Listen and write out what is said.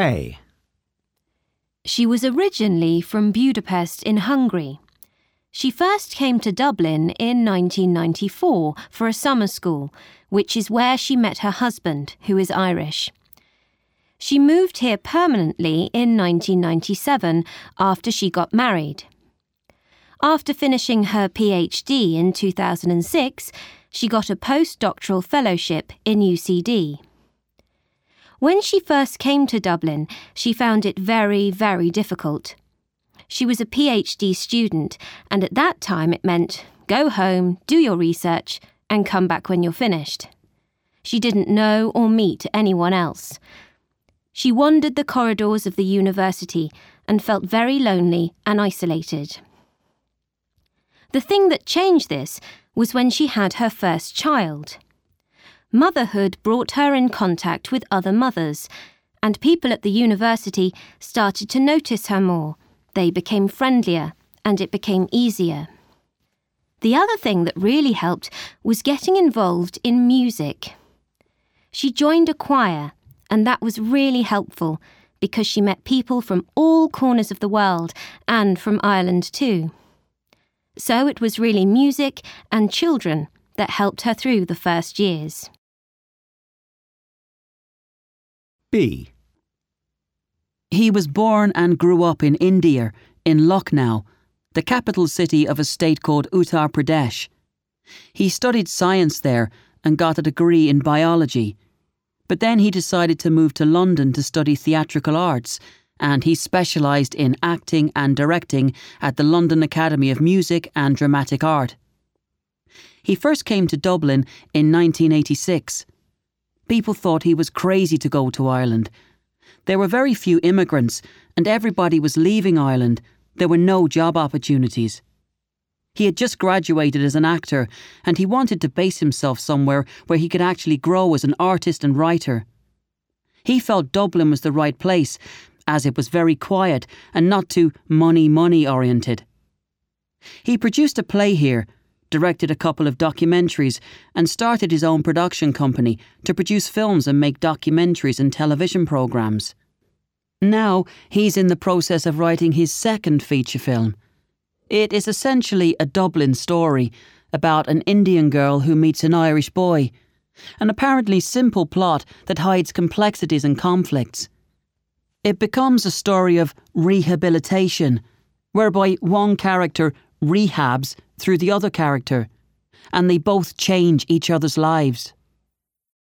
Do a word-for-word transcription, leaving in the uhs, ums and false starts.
A. She was originally from Budapest in Hungary. She first came to Dublin in nineteen ninety-four for a summer school, which is where she met her husband, who is Irish. She moved here permanently in nineteen ninety-seven after she got married. After finishing her PhD in two thousand six, she got a postdoctoral fellowship in U C D. When she first came to Dublin, she found it very, very difficult. She was a PhD student, and at that time it meant go home, do your research, and come back when you're finished. She didn't know or meet anyone else. She wandered the corridors of the university and felt very lonely and isolated. The thing that changed this was when she had her first child. Motherhood brought her in contact with other mothers, and people at the university started to notice her more. They became friendlier, and it became easier. The other thing that really helped was getting involved in music. She joined a choir, and that was really helpful because she met people from all corners of the world and from Ireland too. So it was really music and children that helped her through the first years. B. He was born and grew up in India, in Lucknow, the capital city of a state called Uttar Pradesh. He studied science there and got a degree in biology. But then he decided to move to London to study theatrical arts, and he specialised in acting and directing at the London Academy of Music and Dramatic Art. He first came to Dublin in nineteen eighty-six. People thought he was crazy to go to Ireland. There were very few immigrants, and everybody was leaving Ireland. There were no job opportunities. He had just graduated as an actor, and he wanted to base himself somewhere where he could actually grow as an artist and writer. He felt Dublin was the right place, as it was very quiet and not too money-money oriented. He produced a play here, directed a couple of documentaries, and started his own production company to produce films and make documentaries and television programmes. Now he's in the process of writing his second feature film. It is essentially a Dublin story about an Indian girl who meets an Irish boy, an apparently simple plot that hides complexities and conflicts. It becomes a story of rehabilitation, whereby one character rehabs through the other character, and they both change each other's lives.